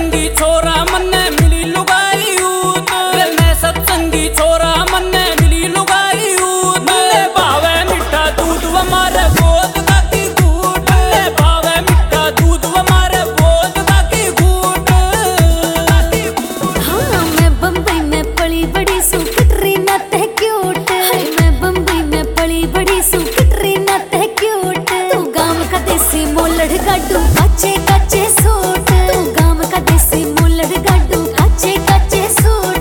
सत्संगी छोरा मन्ने मिली लुगाई ऊत रे मैं सत्संगी छोरा मन्ने मिली लुगाई ऊत मन्ने भावे मिठा दूध व मारे बोध का की घूट मन्ने भावे मिठा दूध व मारे बोध का की घूट। हाँ मैं बम्बई में पली बड़ी सू कटरीना तह क्यूट मैं बम्बई में पली बड़ी सू कटरीना तह क्यूट तू गांव का देसी मोलड़ गाडू काचे काचे सूट तू गांव का देसी मोलड़ गाडू काचे काचे सूट।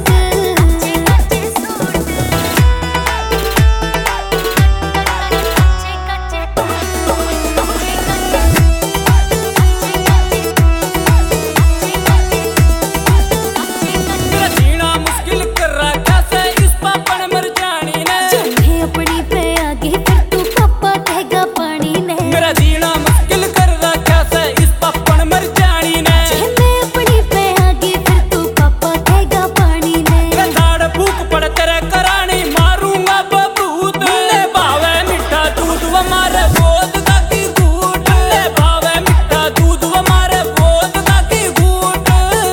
मेरा जीना मुश्किल कर रखा से इस पापन मर जानी ने जब अपनी पे आगे फिर तू पापा कहेगा पानी ने मेरा जीना मुश्किल कर रखा से इस पापन मर जानी ने मैं अपनी पे आगे फिर तू पापा कहेगा पानी ने मैं दाड़ फूक पड़ तेरे करानी मारूंगा बबूत ले भावे मिठा दूध व मारे बोध का की घूट ले भावे मिठा दूध व मारे बोध का की घूट।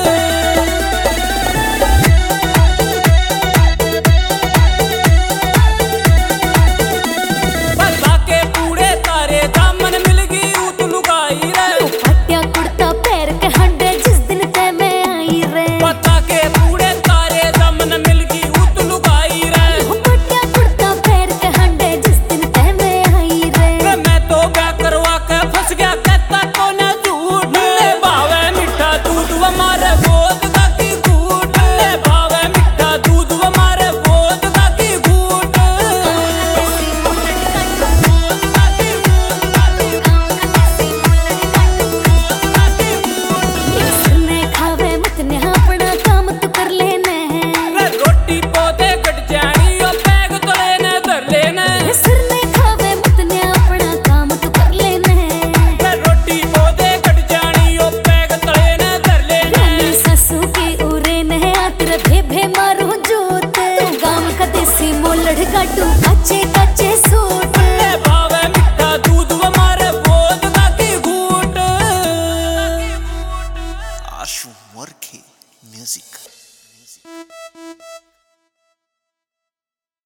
बता के पूरे तारे दामन मिल गई ऊत लुगाई रे पट्टिया कुर्ता पैर के हंडे जिस दिन ते मैं आई रे बता के पूरे तारे दामन मिल गई ऊत लुगाई रे पट्टिया कुर्ता पैर के हंडे जिस दिन ते मैं आई रे मैं तो क्या करवा के फंस गया कहता को ना झूठ ले भावे मिठा दूध व मारे बोध का की घूट ले भावे मिठा दूध व मारे बोध का की घूट। ने खावे मत ने अपना काम तो कर लेने रे रोटी पौधे कट जानी ओ बैग तले ने धर लेने सिर ने खावे मत ने अपना काम तो कर लेने रे रोटी पौधे कट जानी ओ बैग तले ने धर लेने रानी ससु के उरे ने आतर भे भे मारो जोत गांव का देसी मोलड़ गाडू